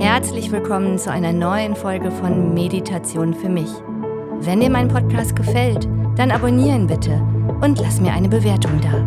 Herzlich willkommen zu einer neuen Folge von Meditation für mich. Wenn dir mein Podcast gefällt, dann abonniere ihn bitte und lass mir eine Bewertung da.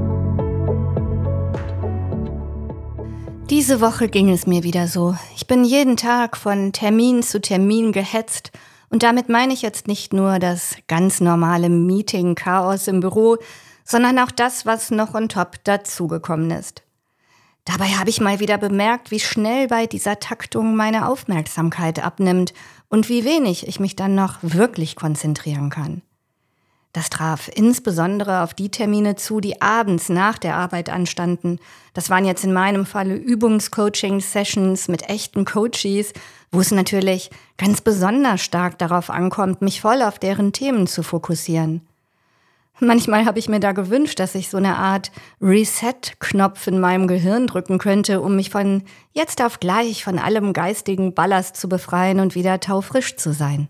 Diese Woche ging es mir wieder so. Ich bin jeden Tag von Termin zu Termin gehetzt und damit meine ich jetzt nicht nur das ganz normale Meeting-Chaos im Büro, sondern auch das, was noch on top dazugekommen ist. Dabei habe ich mal wieder bemerkt, wie schnell bei dieser Taktung meine Aufmerksamkeit abnimmt und wie wenig ich mich dann noch wirklich konzentrieren kann. Das traf insbesondere auf die Termine zu, die abends nach der Arbeit anstanden. Das waren jetzt in meinem Falle Übungscoaching-Sessions mit echten Coaches, wo es natürlich ganz besonders stark darauf ankommt, mich voll auf deren Themen zu fokussieren. Manchmal habe ich mir da gewünscht, dass ich so eine Art Reset-Knopf in meinem Gehirn drücken könnte, um mich von jetzt auf gleich von allem geistigen Ballast zu befreien und wieder taufrisch zu sein.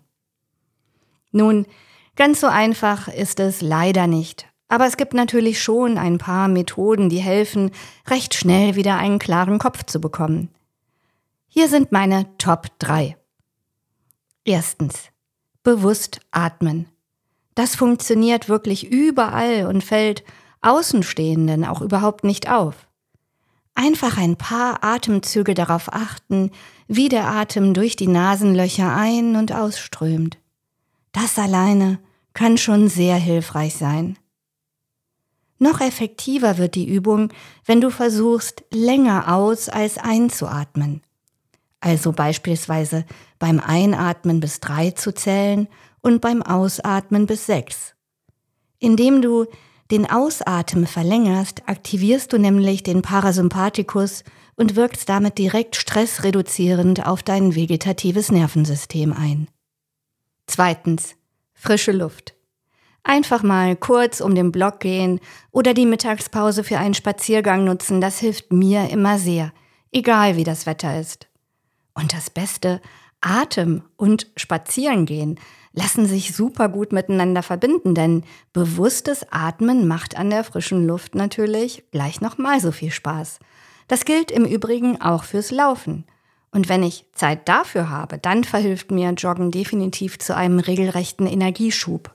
Nun, ganz so einfach ist es leider nicht. Aber es gibt natürlich schon ein paar Methoden, die helfen, recht schnell wieder einen klaren Kopf zu bekommen. Hier sind meine Top 3. Erstens, bewusst atmen. Das funktioniert wirklich überall und fällt Außenstehenden auch überhaupt nicht auf. Einfach ein paar Atemzüge darauf achten, wie der Atem durch die Nasenlöcher ein- und ausströmt. Das alleine kann schon sehr hilfreich sein. Noch effektiver wird die Übung, wenn du versuchst, länger aus- als einzuatmen. Also beispielsweise beim Einatmen bis 3 zu zählen und beim Ausatmen bis 6. Indem du den Ausatmen verlängerst, aktivierst du nämlich den Parasympathikus und wirkst damit direkt stressreduzierend auf dein vegetatives Nervensystem ein. Zweitens, frische Luft. Einfach mal kurz um den Block gehen oder die Mittagspause für einen Spaziergang nutzen, das hilft mir immer sehr, egal wie das Wetter ist. Und das Beste, Atem und Spazierengehen lassen sich super gut miteinander verbinden, denn bewusstes Atmen macht an der frischen Luft natürlich gleich nochmal so viel Spaß. Das gilt im Übrigen auch fürs Laufen. Und wenn ich Zeit dafür habe, dann verhilft mir Joggen definitiv zu einem regelrechten Energieschub.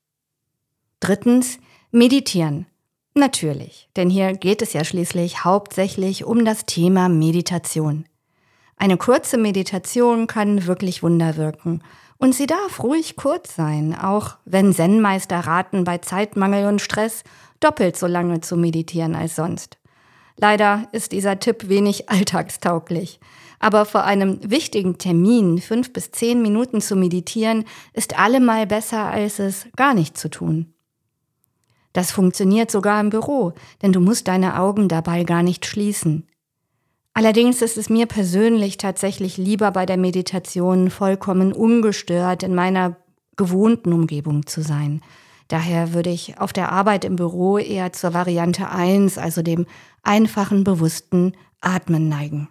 Drittens, meditieren. Natürlich, denn hier geht es ja schließlich hauptsächlich um das Thema Meditation. Eine kurze Meditation kann wirklich Wunder wirken. Und sie darf ruhig kurz sein, auch wenn Zen-Meister raten, bei Zeitmangel und Stress doppelt so lange zu meditieren als sonst. Leider ist dieser Tipp wenig alltagstauglich. Aber vor einem wichtigen Termin 5 bis 10 Minuten zu meditieren, ist allemal besser, als es gar nicht zu tun. Das funktioniert sogar im Büro, denn du musst deine Augen dabei gar nicht schließen. Allerdings ist es mir persönlich tatsächlich lieber bei der Meditation vollkommen ungestört in meiner gewohnten Umgebung zu sein. Daher würde ich auf der Arbeit im Büro eher zur Variante 1, also dem einfachen, bewussten Atmen neigen.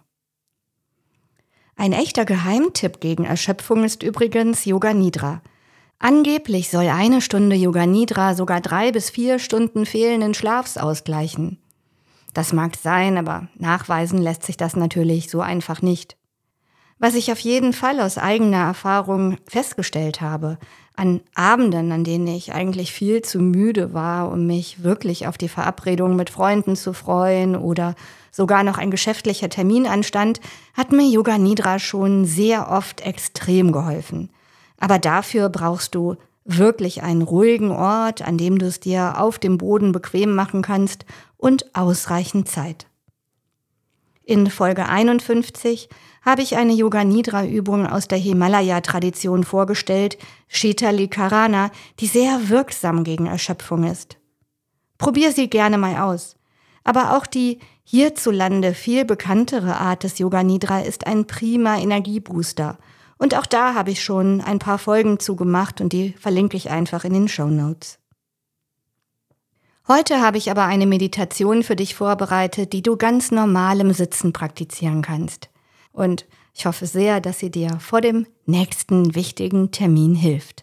Ein echter Geheimtipp gegen Erschöpfung ist übrigens Yoga Nidra. Angeblich soll 1 Stunde Yoga Nidra sogar 3 bis 4 Stunden fehlenden Schlafs ausgleichen. Das mag sein, aber nachweisen lässt sich das natürlich so einfach nicht. Was ich auf jeden Fall aus eigener Erfahrung festgestellt habe, an Abenden, an denen ich eigentlich viel zu müde war, um mich wirklich auf die Verabredung mit Freunden zu freuen oder sogar noch ein geschäftlicher Termin anstand, hat mir Yoga Nidra schon sehr oft extrem geholfen. Aber dafür brauchst du wirklich einen ruhigen Ort, an dem du es dir auf dem Boden bequem machen kannst und ausreichend Zeit. In Folge 51 habe ich eine Yoga-Nidra-Übung aus der Himalaya-Tradition vorgestellt, Shetali Karana, die sehr wirksam gegen Erschöpfung ist. Probier sie gerne mal aus. Aber auch die hierzulande viel bekanntere Art des Yoga Nidra ist ein prima Energiebooster. Und auch da habe ich schon ein paar Folgen zu gemacht und die verlinke ich einfach in den Shownotes. Heute habe ich aber eine Meditation für dich vorbereitet, die du ganz normal im Sitzen praktizieren kannst. Und ich hoffe sehr, dass sie dir vor dem nächsten wichtigen Termin hilft.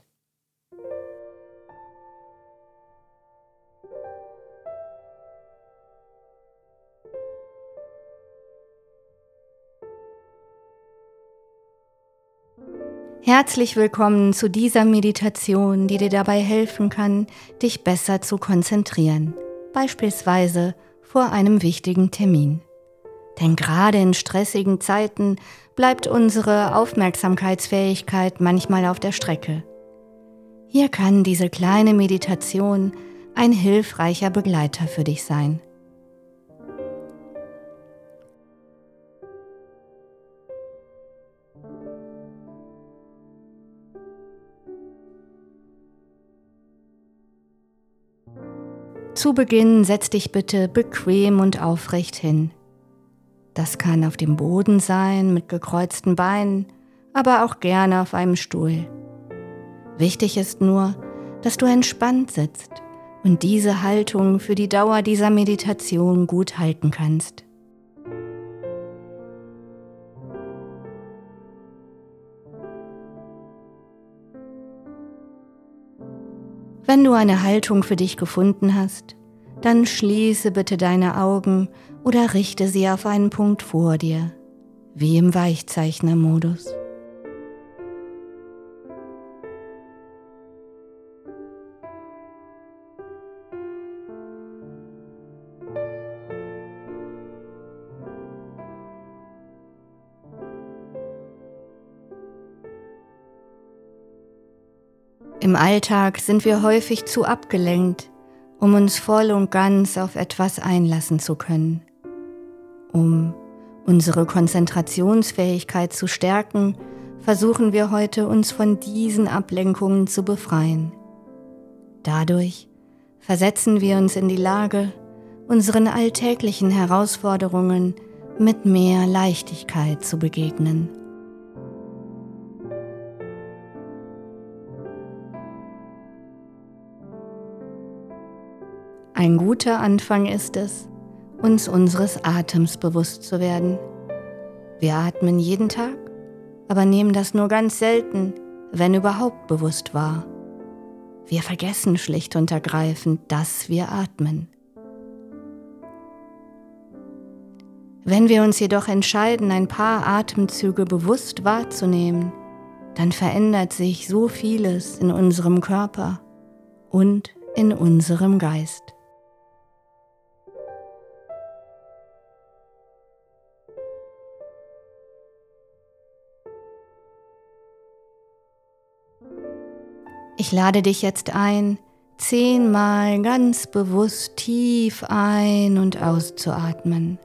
Herzlich willkommen zu dieser Meditation, die dir dabei helfen kann, dich besser zu konzentrieren, beispielsweise vor einem wichtigen Termin. Denn gerade in stressigen Zeiten bleibt unsere Aufmerksamkeitsfähigkeit manchmal auf der Strecke. Hier kann diese kleine Meditation ein hilfreicher Begleiter für dich sein. Zu Beginn setz dich bitte bequem und aufrecht hin. Das kann auf dem Boden sein, mit gekreuzten Beinen, aber auch gerne auf einem Stuhl. Wichtig ist nur, dass du entspannt sitzt und diese Haltung für die Dauer dieser Meditation gut halten kannst. Wenn du eine Haltung für dich gefunden hast, dann schließe bitte deine Augen oder richte sie auf einen Punkt vor dir, wie im Weichzeichnermodus. Im Alltag sind wir häufig zu abgelenkt, um uns voll und ganz auf etwas einlassen zu können. Um unsere Konzentrationsfähigkeit zu stärken, versuchen wir heute, uns von diesen Ablenkungen zu befreien. Dadurch versetzen wir uns in die Lage, unseren alltäglichen Herausforderungen mit mehr Leichtigkeit zu begegnen. Ein guter Anfang ist es, uns unseres Atems bewusst zu werden. Wir atmen jeden Tag, aber nehmen das nur ganz selten, wenn überhaupt bewusst wahr. Wir vergessen schlicht und ergreifend, dass wir atmen. Wenn wir uns jedoch entscheiden, ein paar Atemzüge bewusst wahrzunehmen, dann verändert sich so vieles in unserem Körper und in unserem Geist. Ich lade dich jetzt ein, 10-mal ganz bewusst tief ein- und auszuatmen.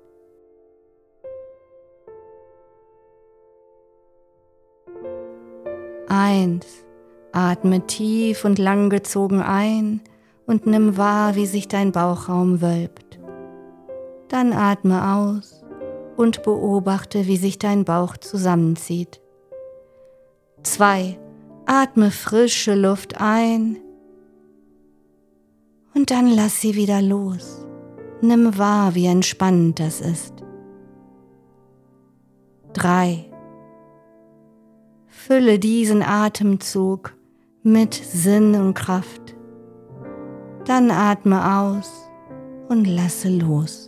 Eins, atme tief und langgezogen ein und nimm wahr, wie sich dein Bauchraum wölbt. Dann atme aus und beobachte, wie sich dein Bauch zusammenzieht. 2, atme frische Luft ein und dann lass sie wieder los. Nimm wahr, wie entspannend das ist. 3, fülle diesen Atemzug mit Sinn und Kraft. Dann atme aus und lasse los.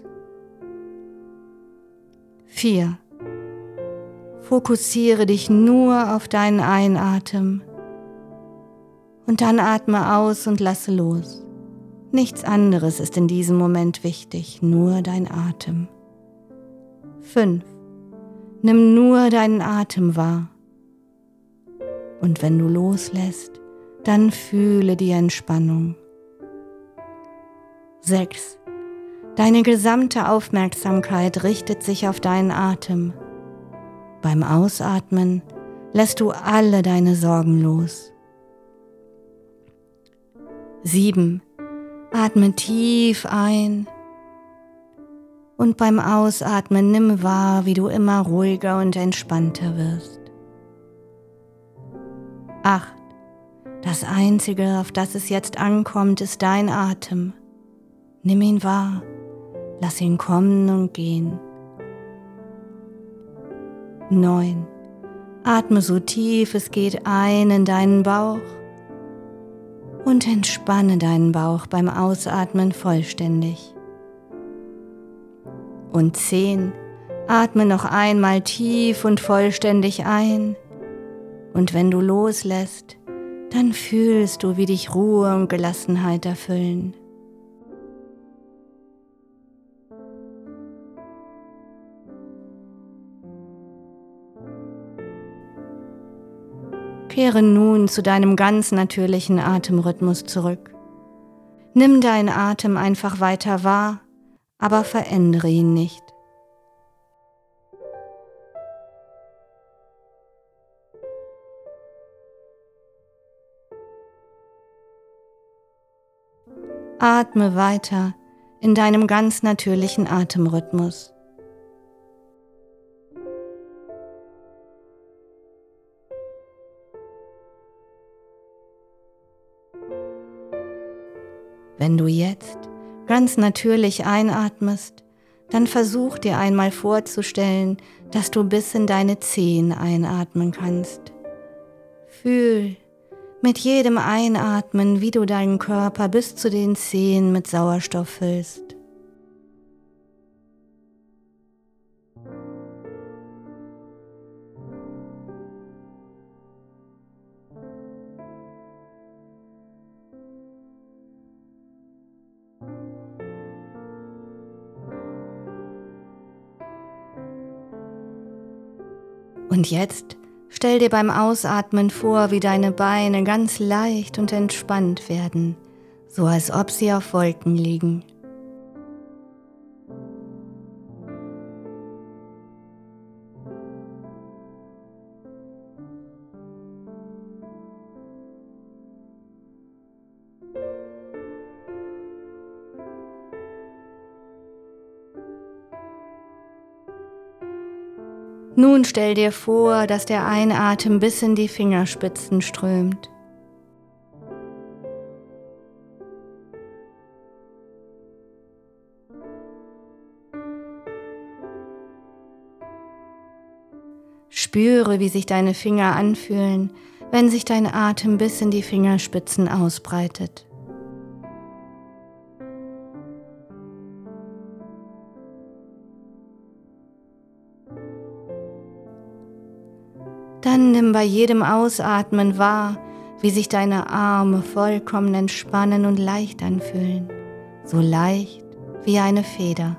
4, fokussiere dich nur auf deinen Einatmen und dann atme aus und lasse los. Nichts anderes ist in diesem Moment wichtig, nur dein Atem. 5, nimm nur deinen Atem wahr. Und wenn du loslässt, dann fühle die Entspannung. 6, deine gesamte Aufmerksamkeit richtet sich auf deinen Atem. Beim Ausatmen lässt du alle deine Sorgen los. 7, atme tief ein und beim Ausatmen nimm wahr, wie du immer ruhiger und entspannter wirst. 8, das Einzige, auf das es jetzt ankommt, ist dein Atem. Nimm ihn wahr, lass ihn kommen und gehen. 9, atme so tief es geht ein in deinen Bauch und entspanne deinen Bauch beim Ausatmen vollständig. Und 10, atme noch einmal tief und vollständig ein Und wenn du loslässt, dann fühlst du, wie dich Ruhe und Gelassenheit erfüllen. Kehre nun zu deinem ganz natürlichen Atemrhythmus zurück. Nimm deinen Atem einfach weiter wahr, aber verändere ihn nicht. Atme weiter in deinem ganz natürlichen Atemrhythmus. Wenn du jetzt ganz natürlich einatmest, dann versuch dir einmal vorzustellen, dass du bis in deine Zehen einatmen kannst. Fühl mit jedem Einatmen, wie du deinen Körper bis zu den Zehen mit Sauerstoff füllst. Und jetzt stell dir beim Ausatmen vor, wie deine Beine ganz leicht und entspannt werden, so als ob sie auf Wolken liegen. Nun stell dir vor, dass der Einatmen bis in die Fingerspitzen strömt. Spüre, wie sich deine Finger anfühlen, wenn sich dein Atem bis in die Fingerspitzen ausbreitet. Dann nimm bei jedem Ausatmen wahr, wie sich deine Arme vollkommen entspannen und leicht anfühlen, so leicht wie eine Feder.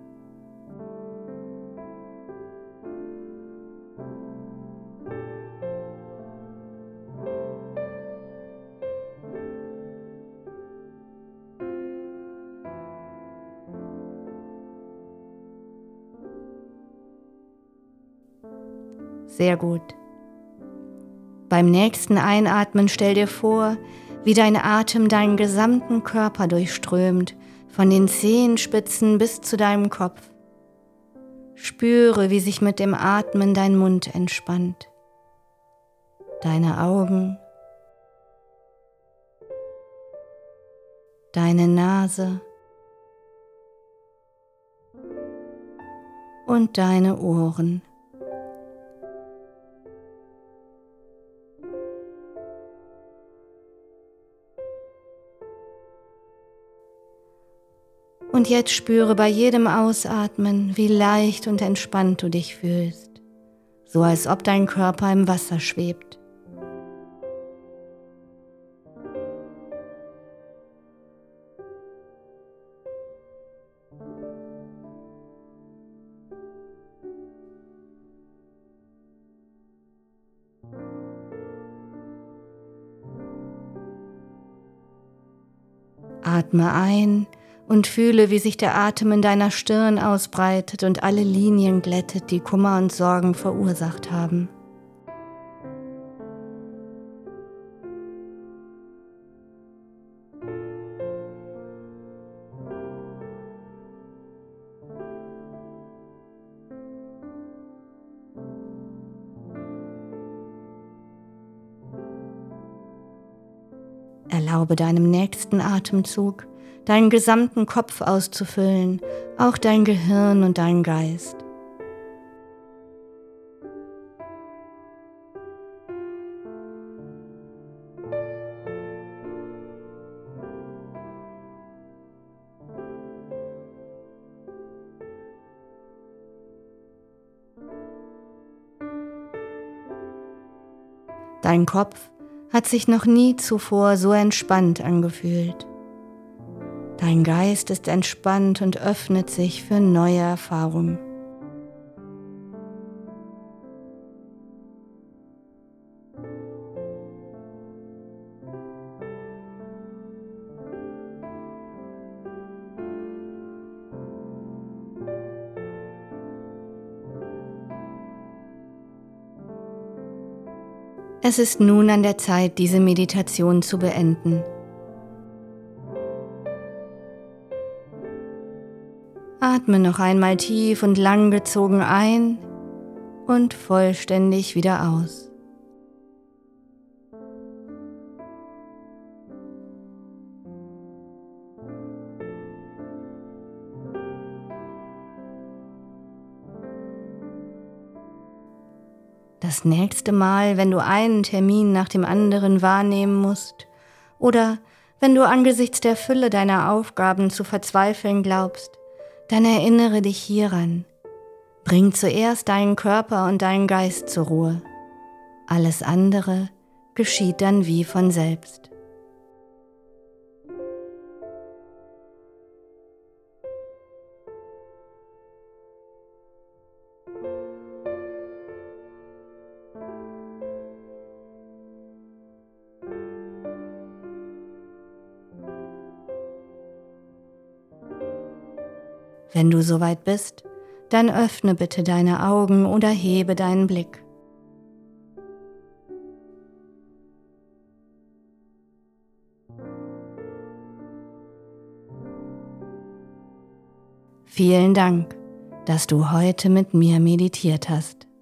Sehr gut. Beim nächsten Einatmen stell dir vor, wie dein Atem deinen gesamten Körper durchströmt, von den Zehenspitzen bis zu deinem Kopf. Spüre, wie sich mit dem Atmen dein Mund entspannt, deine Augen, deine Nase und deine Ohren. Und jetzt spüre bei jedem Ausatmen, wie leicht und entspannt du dich fühlst, so als ob dein Körper im Wasser schwebt. Atme ein und fühle, wie sich der Atem in deiner Stirn ausbreitet und alle Linien glättet, die Kummer und Sorgen verursacht haben. Erlaube deinem nächsten Atemzug, deinen gesamten Kopf auszufüllen, auch dein Gehirn und deinen Geist. Dein Kopf hat sich noch nie zuvor so entspannt angefühlt. Dein Geist ist entspannt und öffnet sich für neue Erfahrungen. Es ist nun an der Zeit, diese Meditation zu beenden. Atme noch einmal tief und langgezogen ein und vollständig wieder aus. Das nächste Mal, wenn du einen Termin nach dem anderen wahrnehmen musst oder wenn du angesichts der Fülle deiner Aufgaben zu verzweifeln glaubst, dann erinnere dich hieran. Bring zuerst deinen Körper und deinen Geist zur Ruhe. Alles andere geschieht dann wie von selbst. Wenn du soweit bist, dann öffne bitte deine Augen oder hebe deinen Blick. Vielen Dank, dass du heute mit mir meditiert hast.